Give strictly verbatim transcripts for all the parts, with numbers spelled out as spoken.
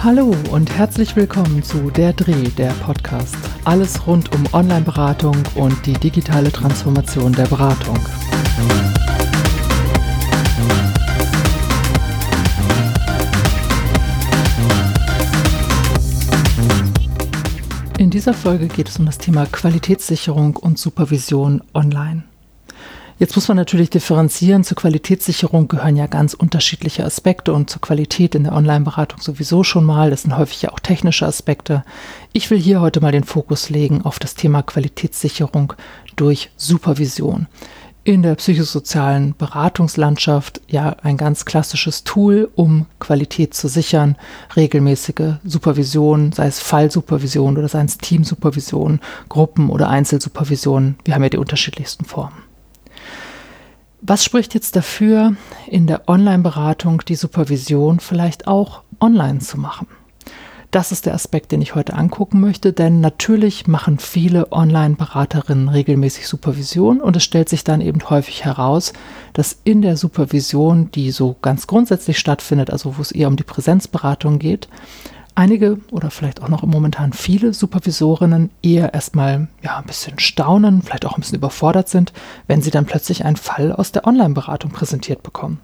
Hallo und herzlich willkommen zu Der Dreh, der Podcast. Alles rund um Online-Beratung und die digitale Transformation der Beratung. In dieser Folge geht es um das Thema Qualitätssicherung und Supervision online. Jetzt muss man natürlich differenzieren. Zur Qualitätssicherung gehören ja ganz unterschiedliche Aspekte und zur Qualität in der Online-Beratung sowieso schon mal. Das sind häufig ja auch technische Aspekte. Ich will hier heute mal den Fokus legen auf das Thema Qualitätssicherung durch Supervision. In der psychosozialen Beratungslandschaft ja ein ganz klassisches Tool, um Qualität zu sichern, regelmäßige Supervision, sei es Fallsupervision oder sei es Teamsupervision, Gruppen- oder Einzelsupervision. Wir haben ja die unterschiedlichsten Formen. Was spricht jetzt dafür, in der Online-Beratung die Supervision vielleicht auch online zu machen? Das ist der Aspekt, den ich heute angucken möchte, denn natürlich machen viele Online-Beraterinnen regelmäßig Supervision und es stellt sich dann eben häufig heraus, dass in der Supervision, die so ganz grundsätzlich stattfindet, also wo es eher um die Präsenzberatung geht, einige oder vielleicht auch noch momentan viele Supervisorinnen eher erstmal ja, ein bisschen staunen, vielleicht auch ein bisschen überfordert sind, wenn sie dann plötzlich einen Fall aus der Online-Beratung präsentiert bekommen.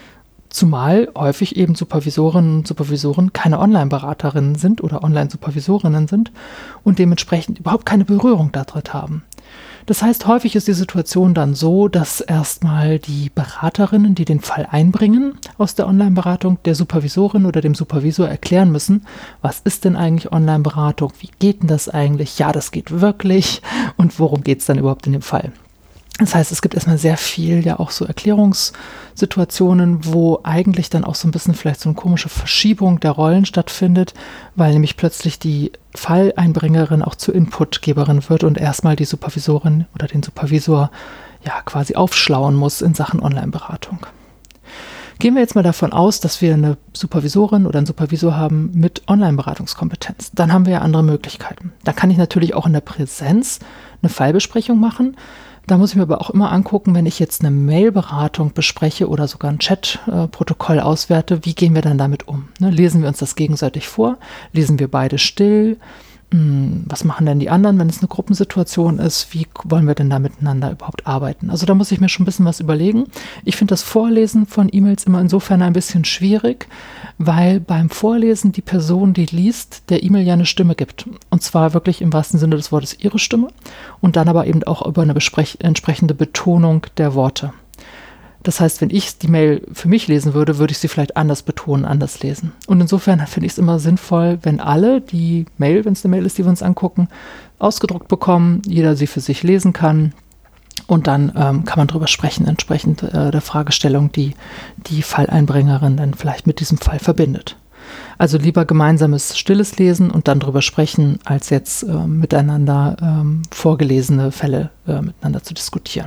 Zumal häufig eben Supervisorinnen und Supervisoren keine Online-Beraterinnen sind oder Online-Supervisorinnen sind und dementsprechend überhaupt keine Berührung damit haben. Das heißt, häufig ist die Situation dann so, dass erstmal die Beraterinnen, die den Fall einbringen aus der Online-Beratung, der Supervisorin oder dem Supervisor erklären müssen, was ist denn eigentlich Online-Beratung, wie geht denn das eigentlich, ja, das geht wirklich und worum geht es dann überhaupt in dem Fall. Das heißt, es gibt erstmal sehr viel, ja auch so Erklärungssituationen, wo eigentlich dann auch so ein bisschen vielleicht so eine komische Verschiebung der Rollen stattfindet, weil nämlich plötzlich die Falleinbringerin auch zur Inputgeberin wird und erstmal die Supervisorin oder den Supervisor ja quasi aufschlauen muss in Sachen Online-Beratung. Gehen wir jetzt mal davon aus, dass wir eine Supervisorin oder einen Supervisor haben mit Online-Beratungskompetenz. Dann haben wir ja andere Möglichkeiten. Da kann ich natürlich auch in der Präsenz eine Fallbesprechung machen. Da muss ich mir aber auch immer angucken, wenn ich jetzt eine Mail-Beratung bespreche oder sogar ein Chat-Protokoll auswerte, wie gehen wir dann damit um? Ne, lesen wir uns das gegenseitig vor? Lesen wir beide still? Hm, was machen denn die anderen, wenn es eine Gruppensituation ist? Wie wollen wir denn da miteinander überhaupt arbeiten? Also da muss ich mir schon ein bisschen was überlegen. Ich finde das Vorlesen von E-Mails immer insofern ein bisschen schwierig, weil beim Vorlesen die Person, die liest, der E-Mail ja eine Stimme gibt. Und zwar wirklich im wahrsten Sinne des Wortes ihre Stimme und dann aber eben auch über eine besprech- entsprechende Betonung der Worte. Das heißt, wenn ich die Mail für mich lesen würde, würde ich sie vielleicht anders betonen, anders lesen. Und insofern finde ich es immer sinnvoll, wenn alle die Mail, wenn es eine Mail ist, die wir uns angucken, ausgedruckt bekommen, jeder sie für sich lesen kann. Und dann ähm, kann man drüber sprechen, entsprechend äh, der Fragestellung, die die Falleinbringerin dann vielleicht mit diesem Fall verbindet. Also lieber gemeinsames stilles Lesen und dann drüber sprechen, als jetzt äh, miteinander ähm, vorgelesene Fälle äh, miteinander zu diskutieren.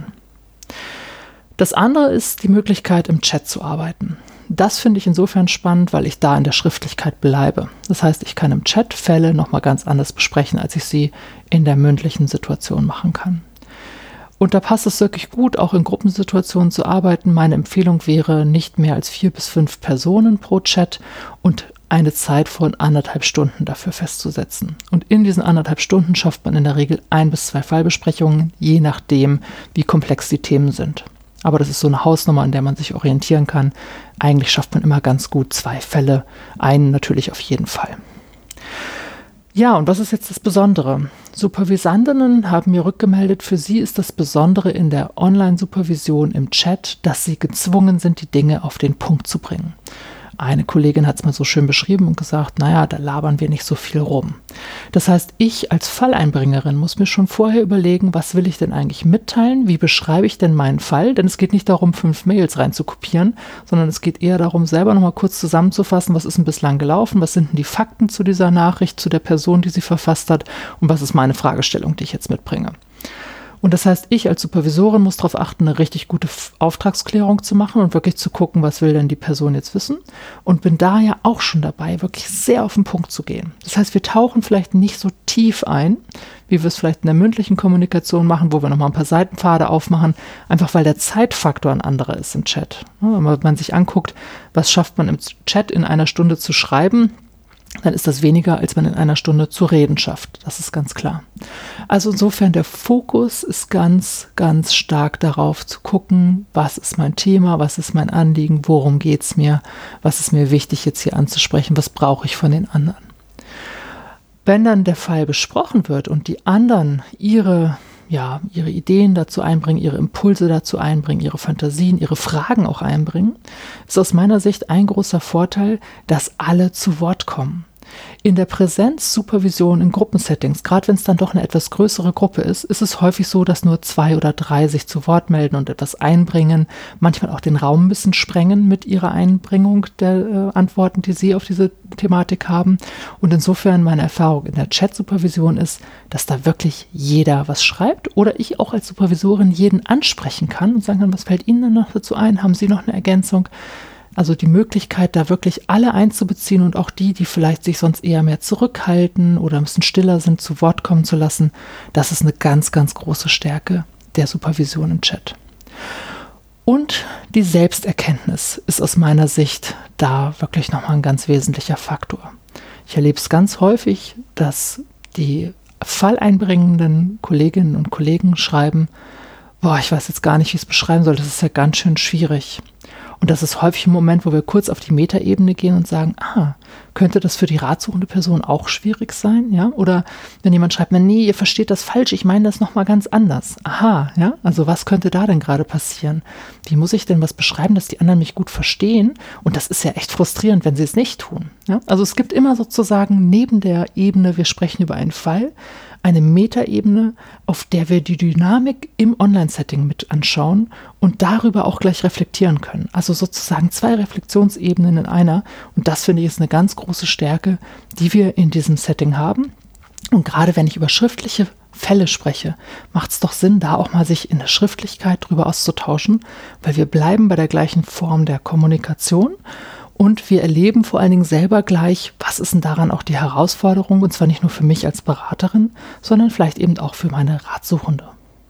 Das andere ist die Möglichkeit, im Chat zu arbeiten. Das finde ich insofern spannend, weil ich da in der Schriftlichkeit bleibe. Das heißt, ich kann im Chat Fälle nochmal ganz anders besprechen, als ich sie in der mündlichen Situation machen kann. Und da passt es wirklich gut, auch in Gruppensituationen zu arbeiten. Meine Empfehlung wäre, nicht mehr als vier bis fünf Personen pro Chat und eine Zeit von anderthalb Stunden dafür festzusetzen. Und in diesen anderthalb Stunden schafft man in der Regel ein bis zwei Fallbesprechungen, je nachdem, wie komplex die Themen sind. Aber das ist so eine Hausnummer, an der man sich orientieren kann. Eigentlich schafft man immer ganz gut zwei Fälle, einen natürlich auf jeden Fall. Ja, und was ist jetzt das Besondere? Supervisandinnen haben mir rückgemeldet, für sie ist das Besondere in der Online-Supervision im Chat, dass sie gezwungen sind, die Dinge auf den Punkt zu bringen. Eine Kollegin hat es mal so schön beschrieben und gesagt, naja, da labern wir nicht so viel rum. Das heißt, ich als Falleinbringerin muss mir schon vorher überlegen, was will ich denn eigentlich mitteilen, wie beschreibe ich denn meinen Fall, denn es geht nicht darum, fünf Mails reinzukopieren, sondern es geht eher darum, selber nochmal kurz zusammenzufassen, was ist denn bislang gelaufen, was sind denn die Fakten zu dieser Nachricht, zu der Person, die sie verfasst hat und was ist meine Fragestellung, die ich jetzt mitbringe. Und das heißt, ich als Supervisorin muss darauf achten, eine richtig gute Auftragsklärung zu machen und wirklich zu gucken, was will denn die Person jetzt wissen. Und bin da ja auch schon dabei, wirklich sehr auf den Punkt zu gehen. Das heißt, wir tauchen vielleicht nicht so tief ein, wie wir es vielleicht in der mündlichen Kommunikation machen, wo wir nochmal ein paar Seitenpfade aufmachen, einfach weil der Zeitfaktor ein anderer ist im Chat. Wenn man sich anguckt, was schafft man im Chat in einer Stunde zu schreiben, dann ist das weniger, als man in einer Stunde zu reden schafft. Das ist ganz klar. Also insofern, der Fokus ist ganz, ganz stark darauf zu gucken, was ist mein Thema, was ist mein Anliegen, worum geht es mir, was ist mir wichtig jetzt hier anzusprechen, was brauche ich von den anderen. Wenn dann der Fall besprochen wird und die anderen ihre, ja, ihre Ideen dazu einbringen, ihre Impulse dazu einbringen, ihre Fantasien, ihre Fragen auch einbringen, ist aus meiner Sicht ein großer Vorteil, dass alle zu Wort kommen. In der Präsenzsupervision in Gruppensettings, gerade wenn es dann doch eine etwas größere Gruppe ist, ist es häufig so, dass nur zwei oder drei sich zu Wort melden und etwas einbringen, manchmal auch den Raum ein bisschen sprengen mit ihrer Einbringung der äh, Antworten, die sie auf diese Thematik haben. Und insofern meine Erfahrung in der Chat-Supervision ist, dass da wirklich jeder was schreibt oder ich auch als Supervisorin jeden ansprechen kann und sagen kann, was fällt Ihnen denn noch dazu ein? Haben Sie noch eine Ergänzung? Also die Möglichkeit, da wirklich alle einzubeziehen und auch die, die vielleicht sich sonst eher mehr zurückhalten oder ein bisschen stiller sind, zu Wort kommen zu lassen, das ist eine ganz, ganz große Stärke der Supervision im Chat. Und die Selbsterkenntnis ist aus meiner Sicht da wirklich nochmal ein ganz wesentlicher Faktor. Ich erlebe es ganz häufig, dass die falleinbringenden Kolleginnen und Kollegen schreiben, boah, ich weiß jetzt gar nicht, wie ich es beschreiben soll, das ist ja ganz schön schwierig. Und das ist häufig ein Moment, wo wir kurz auf die Metaebene gehen und sagen, ah, könnte das für die ratsuchende Person auch schwierig sein? Ja? Oder wenn jemand schreibt, nee, ihr versteht das falsch, ich meine das nochmal ganz anders. Aha, ja, also was könnte da denn gerade passieren? Wie muss ich denn was beschreiben, dass die anderen mich gut verstehen? Und das ist ja echt frustrierend, wenn sie es nicht tun. Ja? Also es gibt immer sozusagen neben der Ebene, wir sprechen über einen Fall, eine Metaebene, auf der wir die Dynamik im Online-Setting mit anschauen und darüber auch gleich reflektieren können. Also sozusagen zwei Reflexionsebenen in einer. Und das finde ich ist eine ganz große Stärke, die wir in diesem Setting haben. Und gerade wenn ich über schriftliche Fälle spreche, macht es doch Sinn, da auch mal sich in der Schriftlichkeit drüber auszutauschen, weil wir bleiben bei der gleichen Form der Kommunikation. Und wir erleben vor allen Dingen selber gleich, was ist denn daran auch die Herausforderung, und zwar nicht nur für mich als Beraterin, sondern vielleicht eben auch für meine Ratsuchende.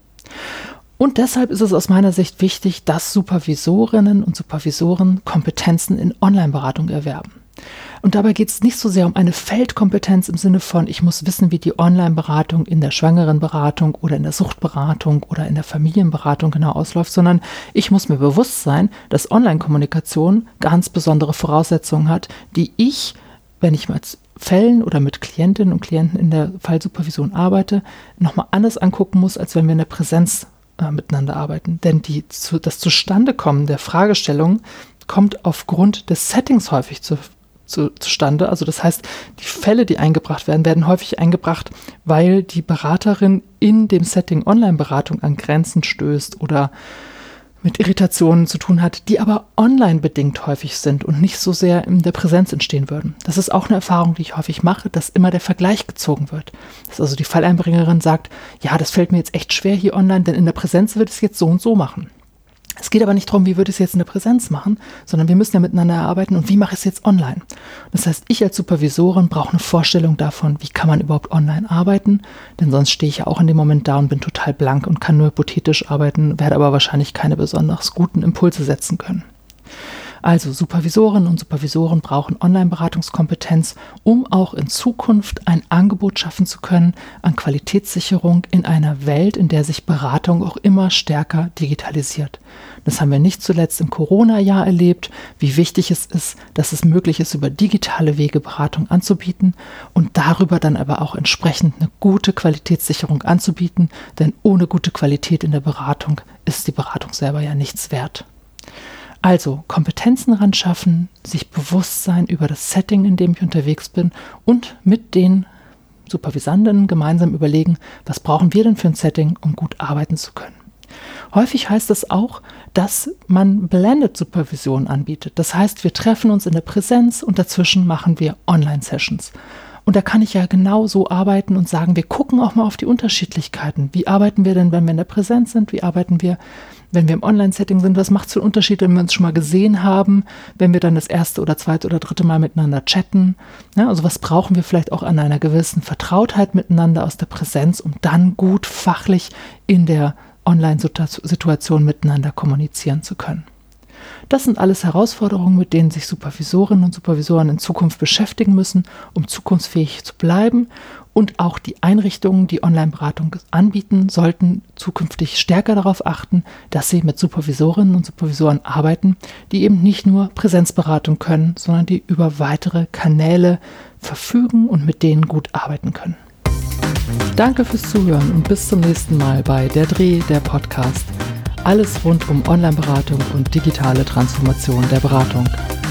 Und deshalb ist es aus meiner Sicht wichtig, dass Supervisorinnen und Supervisoren Kompetenzen in Online-Beratung erwerben. Und dabei geht es nicht so sehr um eine Feldkompetenz im Sinne von, ich muss wissen, wie die Online-Beratung in der Schwangerenberatung oder in der Suchtberatung oder in der Familienberatung genau ausläuft, sondern ich muss mir bewusst sein, dass Online-Kommunikation ganz besondere Voraussetzungen hat, die ich, wenn ich mit Fällen oder mit Klientinnen und Klienten in der Fallsupervision arbeite, nochmal anders angucken muss, als wenn wir in der Präsenz äh, miteinander arbeiten. Denn die, zu, das Zustandekommen der Fragestellung kommt aufgrund des Settings häufig zu Zu, zustande. Also das heißt, die Fälle, die eingebracht werden, werden häufig eingebracht, weil die Beraterin in dem Setting Online-Beratung an Grenzen stößt oder mit Irritationen zu tun hat, die aber online bedingt häufig sind und nicht so sehr in der Präsenz entstehen würden. Das ist auch eine Erfahrung, die ich häufig mache, dass immer der Vergleich gezogen wird. Dass also die Falleinbringerin sagt, ja, das fällt mir jetzt echt schwer hier online, denn in der Präsenz wird es jetzt so und so machen. Es geht aber nicht darum, wie würde ich es jetzt in der Präsenz machen, sondern wir müssen ja miteinander erarbeiten und wie mache ich es jetzt online. Das heißt, ich als Supervisorin brauche eine Vorstellung davon, wie kann man überhaupt online arbeiten, denn sonst stehe ich ja auch in dem Moment da und bin total blank und kann nur hypothetisch arbeiten, werde aber wahrscheinlich keine besonders guten Impulse setzen können. Also Supervisorinnen und Supervisoren brauchen Online-Beratungskompetenz, um auch in Zukunft ein Angebot schaffen zu können an Qualitätssicherung in einer Welt, in der sich Beratung auch immer stärker digitalisiert. Das haben wir nicht zuletzt im Corona-Jahr erlebt, wie wichtig es ist, dass es möglich ist, über digitale Wege Beratung anzubieten und darüber dann aber auch entsprechend eine gute Qualitätssicherung anzubieten, denn ohne gute Qualität in der Beratung ist die Beratung selber ja nichts wert. Also Kompetenzen ran schaffen, sich bewusst sein über das Setting, in dem ich unterwegs bin und mit den Supervisanden gemeinsam überlegen, was brauchen wir denn für ein Setting, um gut arbeiten zu können. Häufig heißt es auch, dass man Blended Supervision anbietet. Das heißt, wir treffen uns in der Präsenz und dazwischen machen wir Online-Sessions. Und da kann ich ja genau so arbeiten und sagen, wir gucken auch mal auf die Unterschiedlichkeiten. Wie arbeiten wir denn, wenn wir in der Präsenz sind? Wie arbeiten wir, wenn wir im Online-Setting sind? Was macht es für einen Unterschied, wenn wir uns schon mal gesehen haben, wenn wir dann das erste oder zweite oder dritte Mal miteinander chatten? Ja, also was brauchen wir vielleicht auch an einer gewissen Vertrautheit miteinander aus der Präsenz, um dann gut fachlich in der Online-Situation miteinander kommunizieren zu können? Das sind alles Herausforderungen, mit denen sich Supervisorinnen und Supervisoren in Zukunft beschäftigen müssen, um zukunftsfähig zu bleiben. Und auch die Einrichtungen, die Online-Beratung anbieten, sollten zukünftig stärker darauf achten, dass sie mit Supervisorinnen und Supervisoren arbeiten, die eben nicht nur Präsenzberatung können, sondern die über weitere Kanäle verfügen und mit denen gut arbeiten können. Danke fürs Zuhören und bis zum nächsten Mal bei Der Dreh, der Podcast. Alles rund um Online-Beratung und digitale Transformation der Beratung.